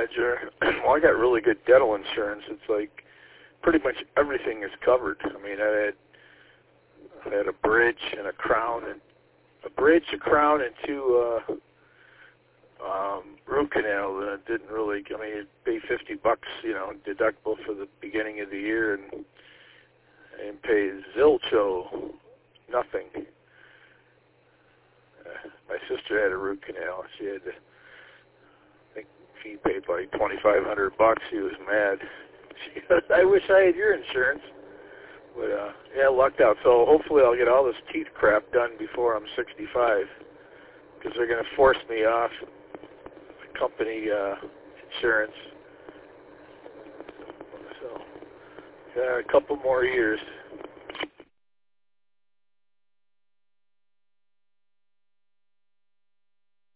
manager. Well, I got really good dental insurance. It's like pretty much everything is covered. I mean, I had a bridge and a crown, and two root canals, and it didn't really. I mean, it'd pay $50, deductible for the beginning of the year, and pay zilcho, nothing. My sister had a root canal. She had to, I think she paid like $2,500. She was mad. She goes, I wish I had your insurance. But, yeah, lucked out. So hopefully I'll get all this teeth crap done before I'm 65, because they're going to force me off the company insurance. So, yeah, a couple more years.